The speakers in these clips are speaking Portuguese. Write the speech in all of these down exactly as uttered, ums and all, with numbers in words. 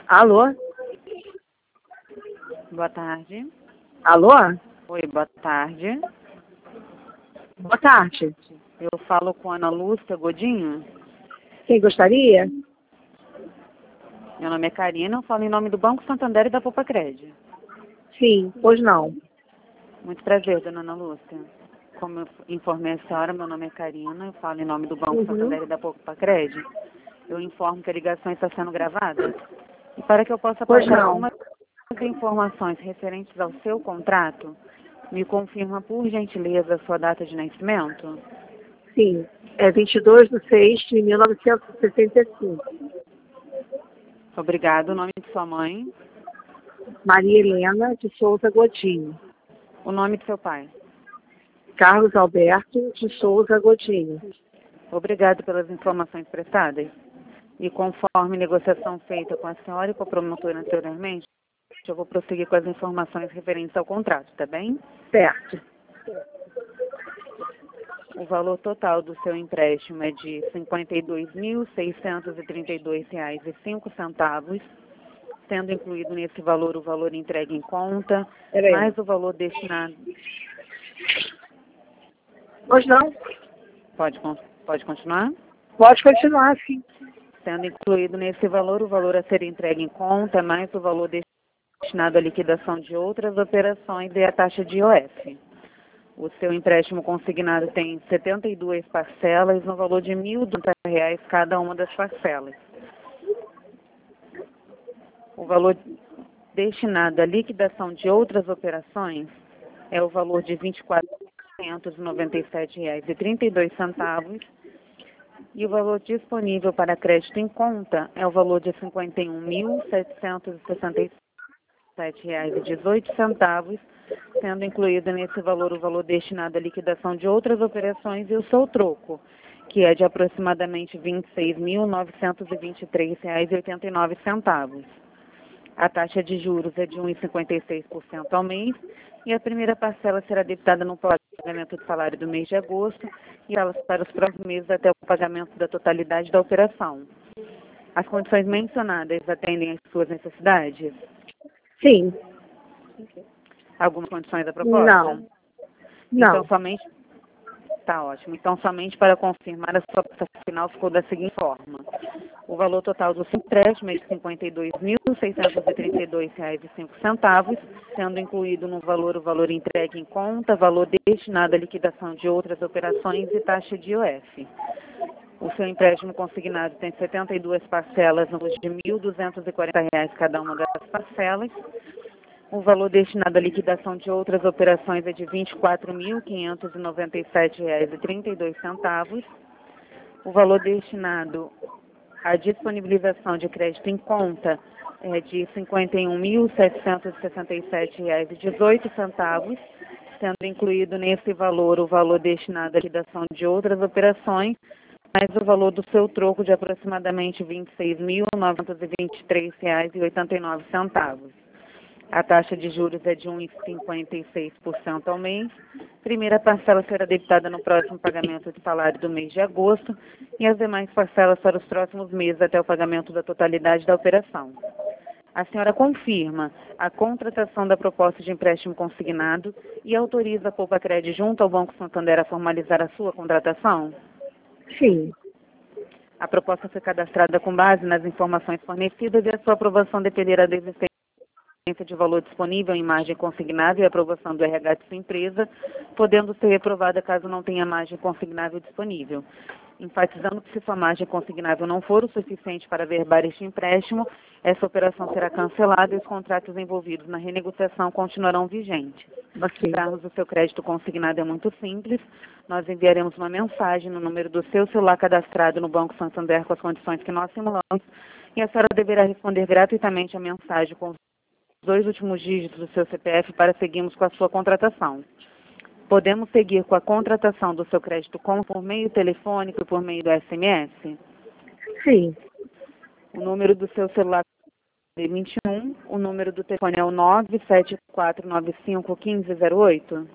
Alô? Boa tarde. Alô? Oi, boa tarde. Boa tarde. Eu falo com a Ana Lúcia Godinho. Quem gostaria? Meu nome é Karina, eu falo em nome do Banco Santander e da Poupa Cred. Sim, pois não. Muito prazer, dona Ana Lúcia. Como eu informei a senhora, meu nome é Karina, eu falo em nome do Banco Uhum. Santander e da Poupa Cred. Eu informo que a ligação está sendo gravada. E para que eu possa Pois passar não. algumas informações referentes ao seu contrato, me confirma, por gentileza, a sua data de nascimento? Sim, é vinte e dois de seis de mil novecentos e sessenta e cinco. Obrigado. O nome de sua mãe? Maria Helena de Souza Godinho. O nome de seu pai? Carlos Alberto de Souza Godinho. Obrigado pelas informações prestadas. E conforme negociação feita com a senhora e com a promotora anteriormente, eu vou prosseguir com as informações referentes ao contrato, tá bem? Certo. O valor total do seu empréstimo é de cinquenta e dois mil, seiscentos e trinta e dois reais e cinco centavos, sendo incluído nesse valor o valor entregue em conta, Peraí. mais o valor destinado... Pois não. Pode, con- pode continuar? Pode continuar, sim. Sendo incluído nesse valor o valor a ser entregue em conta, mais o valor destinado à liquidação de outras operações e a taxa de I O F. O seu empréstimo consignado tem setenta e duas parcelas no valor de mil e duzentos reais cada uma das parcelas. O valor destinado à liquidação de outras operações é o valor de vinte e quatro mil quinhentos e noventa e sete reais e trinta e dois centavos e o valor disponível para crédito em conta é o valor de cinquenta e um mil setecentos e sessenta e sete reais e dezoito centavos, sendo incluído nesse valor o valor destinado à liquidação de outras operações e o seu troco, que é de aproximadamente vinte e seis mil novecentos e vinte e três reais e oitenta e nove centavos. A taxa de juros é de um vírgula cinquenta e seis por cento ao mês e a primeira parcela será debitada no pagamento do salário do mês de agosto e elas para os próximos meses até o pagamento da totalidade da operação. As condições mencionadas atendem às suas necessidades? Sim. Algumas condições da proposta? Não. Então, Não. somente... Tá ótimo. Então, somente para confirmar, a sua proposta final ficou da seguinte forma. O valor total do seu empréstimo é de cinquenta e dois mil, seiscentos e trinta e dois reais e cinco centavos, sendo incluído no valor o valor entregue em conta, valor destinado à liquidação de outras operações e taxa de I O F. O seu empréstimo consignado tem setenta e duas parcelas no valor de mil duzentos e quarenta reais cada uma das parcelas. O valor destinado à liquidação de outras operações é de vinte e quatro mil quinhentos e noventa e sete reais e trinta e dois centavos. O valor destinado à disponibilização de crédito em conta é de cinquenta e um mil setecentos e sessenta e sete reais e dezoito centavos, sendo incluído nesse valor o valor destinado à liquidação de outras operações, mais o valor do seu troco de aproximadamente vinte e seis mil novecentos e vinte e três reais e oitenta e nove centavos. A taxa de juros é de um vírgula cinquenta e seis por cento ao mês. Primeira parcela será debitada no próximo pagamento de salário do mês de agosto e as demais parcelas para os próximos meses até o pagamento da totalidade da operação. A senhora confirma a contratação da proposta de empréstimo consignado e autoriza a Poupa Cred junto ao Banco Santander a formalizar a sua contratação? Sim. A proposta foi cadastrada com base nas informações fornecidas e a sua aprovação dependerá da existência de valor disponível em margem consignável e aprovação do R H de sua empresa, podendo ser reprovada caso não tenha margem consignável disponível. Enfatizando que se sua margem consignável não for o suficiente para verbar este empréstimo, essa operação será cancelada e os contratos envolvidos na renegociação continuarão vigentes. Ok. Darmos o seu crédito consignado é muito simples. Nós enviaremos uma mensagem no número do seu celular cadastrado no Banco Santander com as condições que nós simulamos e a senhora deverá responder gratuitamente a mensagem com os dois últimos dígitos do seu C P F para seguirmos com a sua contratação. Podemos seguir com a contratação do seu crédito com por meio telefônico e por meio do S M S? Sim. O número do seu celular é vinte e um, o número do telefone é o nove sete quatro nove cinco um cinco zero oito.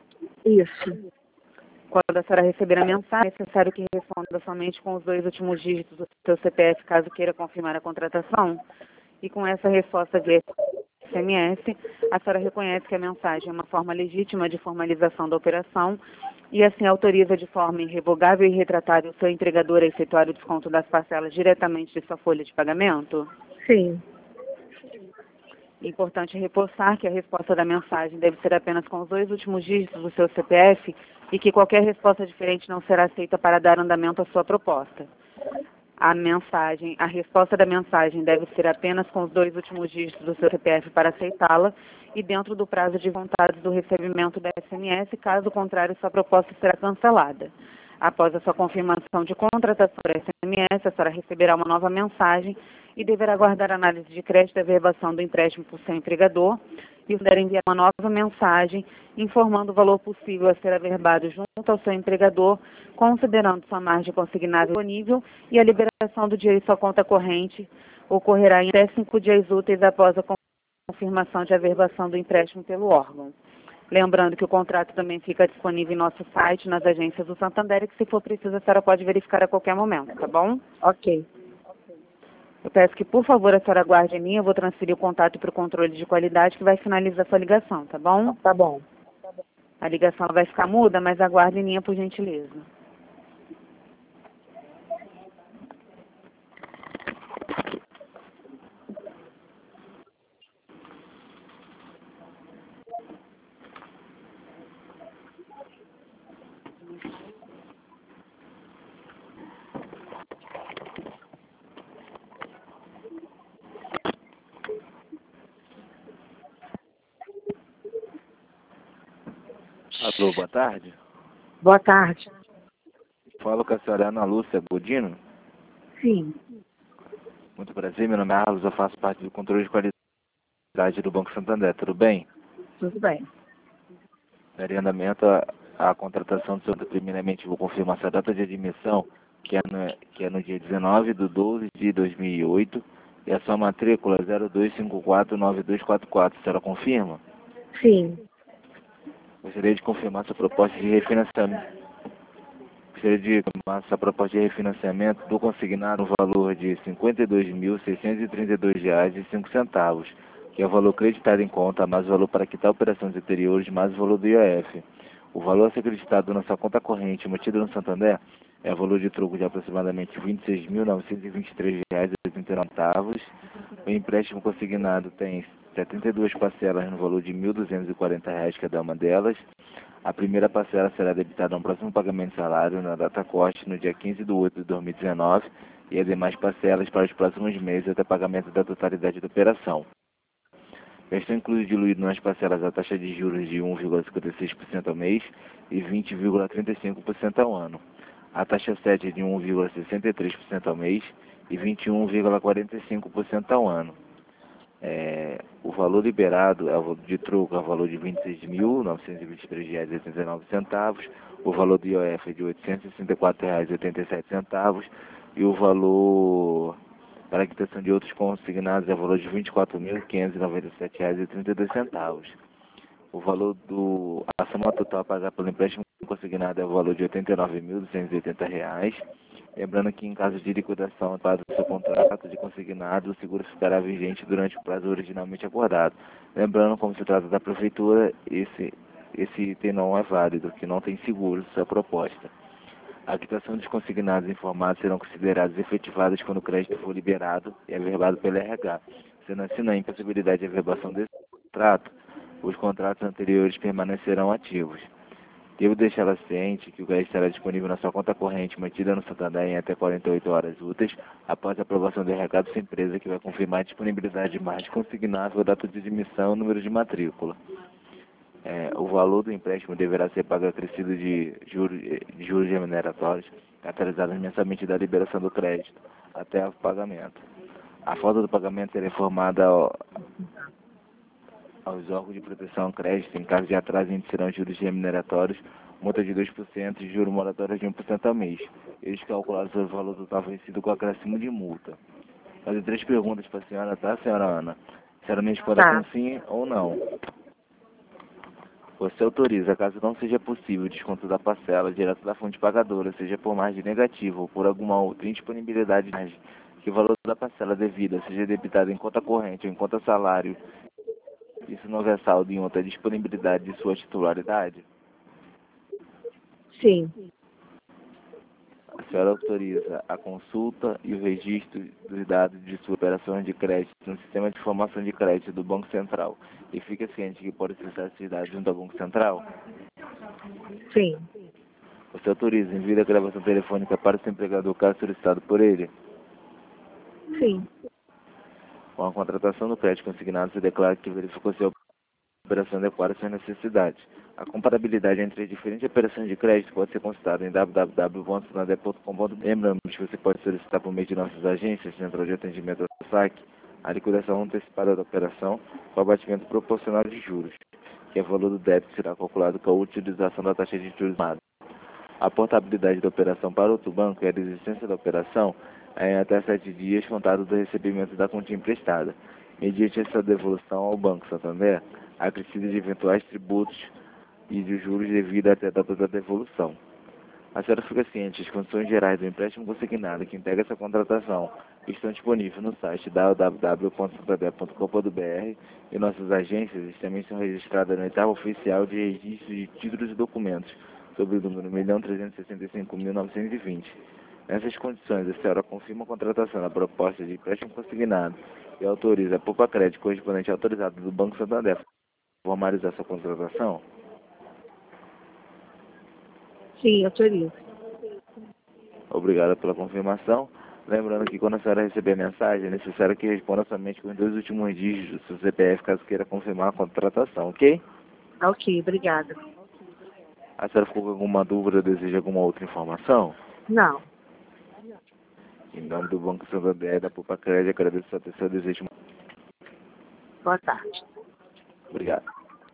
Isso. Quando a senhora receber a mensagem, é necessário que responda somente com os dois últimos dígitos do seu C P F, caso queira confirmar a contratação. E com essa resposta de S M S, a senhora reconhece que a mensagem é uma forma legítima de formalização da operação e assim autoriza de forma irrevogável e irretratável o seu entregador a efetuar o desconto das parcelas diretamente de sua folha de pagamento? Sim. Importante reforçar que a resposta da mensagem deve ser apenas com os dois últimos dígitos do seu C P F e que qualquer resposta diferente não será aceita para dar andamento à sua proposta. A mensagem, a resposta da mensagem deve ser apenas com os dois últimos dígitos do seu C P F para aceitá-la e dentro do prazo de vontade do recebimento da S M S, caso contrário, sua proposta será cancelada. Após a sua confirmação de contratação da S M S, a senhora receberá uma nova mensagem e deverá aguardar a análise de crédito e averbação do empréstimo por seu empregador e poder enviar uma nova mensagem informando o valor possível a ser averbado junto ao seu empregador, considerando sua margem consignável disponível e a liberação do dinheiro em sua conta corrente ocorrerá em até cinco dias úteis após a confirmação de averbação do empréstimo pelo órgão. Lembrando que o contrato também fica disponível em nosso site, nas agências do Santander, e que se for preciso a senhora pode verificar a qualquer momento, tá bom? Ok. Eu peço que, por favor, a senhora aguarde em mim, eu vou transferir o contato para o controle de qualidade que vai finalizar a sua ligação, tá bom? Tá bom. A ligação vai ficar muda, mas aguarde em linha, por gentileza. Alô, boa tarde. Boa tarde. Falo com a senhora Ana Lúcia Godino. Sim. Muito prazer, meu nome é Carlos, eu faço parte do controle de qualidade do Banco Santander, tudo bem? Tudo bem. Daria andamento a, a contratação do senhor, primeiramente vou confirmar essa data de admissão, que é no, que é no dia dezenove de doze de dois mil e oito, e a sua matrícula é zero dois cinco quatro nove dois quatro quatro, a senhora confirma? Sim. Gostaria de confirmar sua proposta de refinanciamento. Gostaria de confirmar sua proposta de refinanciamento do consignado no valor de cinquenta e dois mil seiscentos e trinta e dois reais e cinco centavos, que é o valor creditado em conta, mais o valor para quitar operações anteriores, mais o valor do I O F. O valor a ser creditado na sua conta corrente mantida no Santander é o valor de troco de aproximadamente vinte e seis mil novecentos e vinte e três reais e oitenta e nove centavos. O empréstimo consignado tem setenta e duas parcelas no valor de mil duzentos e quarenta reais cada uma delas. A primeira parcela será debitada no próximo pagamento de salário na data corte no dia quinze de oito de dois mil e dezenove e as demais parcelas para os próximos meses até pagamento da totalidade da operação. Já estão incluídos diluídos nas parcelas a taxa de juros de um vírgula cinquenta e seis por cento ao mês e vinte vírgula trinta e cinco por cento ao ano. A taxa sete é de um vírgula sessenta e três por cento ao mês e vinte e um vírgula quarenta e cinco por cento ao ano. É, o valor liberado é o de troco, é o valor de vinte e seis mil novecentos e vinte e três reais e oitenta e nove centavos, o valor do I O F é de oitocentos e sessenta e quatro reais e oitenta e sete centavos e o valor para a quitação de outros consignados é o valor de vinte e quatro mil quinhentos e noventa e sete reais e trinta e dois centavos. O valor do a soma total a pagar pelo empréstimo consignado é o valor de oitenta e nove mil duzentos e oitenta reais. Lembrando que em caso de liquidação do seu contrato de consignado, o seguro ficará vigente durante o prazo originalmente acordado. Lembrando, como se trata da prefeitura, esse, esse item não é válido, que não tem seguro sua proposta. A quitação dos consignados informados serão considerados efetivados quando o crédito for liberado e averbado pelo R H. Sendo assim, na impossibilidade de averbação desse contrato, os contratos anteriores permanecerão ativos. Devo deixá-la ciente que o crédito estará disponível na sua conta corrente mantida no Santander em até quarenta e oito horas úteis após a aprovação do R H da sua empresa, que vai confirmar a disponibilidade de margem consignável, data de admissão e número de matrícula. É, o valor do empréstimo deverá ser pago acrescido de juros, de juros remuneratórios, atualizados mensalmente da liberação do crédito até o pagamento. A falta do pagamento será informada ao, aos órgãos de proteção ao crédito. Em caso de atraso, incidirão juros remuneratórios, multa de dois por cento e juros moratórios de um por cento ao mês. Eles calcularam sobre o valor total vencido com acréscimo de multa. Fazer três perguntas para a senhora, tá, senhora Ana? A senhora me responda Tá. com sim ou não. Você autoriza, caso não seja possível, o desconto da parcela direto da fonte pagadora, seja por margem negativa ou por alguma outra indisponibilidade de margem que o valor da parcela devida seja debitado em conta corrente ou em conta salário, isso não houver saldo em outra disponibilidade de sua titularidade? Sim. A senhora autoriza a consulta e o registro dos dados de suas operações de crédito no sistema de informação de crédito do Banco Central e fica ciente que pode acessar esses dados junto ao Banco Central? Sim. Você autoriza envio da gravação telefônica para o seu empregador caso solicitado por ele? Sim. Com a contratação do crédito consignado, se declara que verificou se a operação adequada às suas necessidades. A comparabilidade entre as diferentes operações de crédito pode ser consultada em w w w ponto santander ponto com ponto b r. Lembramos que você pode solicitar por meio de nossas agências, Central de Atendimento ao S A C, a liquidação antecipada da operação com abatimento proporcional de juros, que é o valor do débito será calculado com a utilização da taxa de juros máxima. A portabilidade da operação para outro banco e a desistência da operação é em até sete dias contado do recebimento da quantia emprestada. Mediante essa devolução ao Banco Santander, a acrescida de eventuais tributos e de juros devido até a data da devolução. A senhora fica ciente, as condições gerais do empréstimo consignado que integra essa contratação estão disponíveis no site w w w ponto santander ponto com ponto b r e nossas agências também são registradas na etapa oficial de registro de títulos e documentos sobre o número um milhão trezentos e sessenta e cinco mil novecentos e vinte. Nessas condições, a senhora confirma a contratação da proposta de empréstimo consignado e autoriza a poupa crédito correspondente autorizado do Banco Santander a formalizar sua contratação? Sim, autorizo. Obrigado pela confirmação. Lembrando que quando a senhora receber a mensagem, é necessário que responda somente com os dois últimos dígitos do seu C P F, caso queira confirmar a contratação, ok? Ok, obrigada. A senhora ficou com alguma dúvida ou deseja alguma outra informação? Não. Em nome do Banco Santander e da Poupa Crédito, agradeço a sua atenção e desejo. Boa tarde. Obrigado.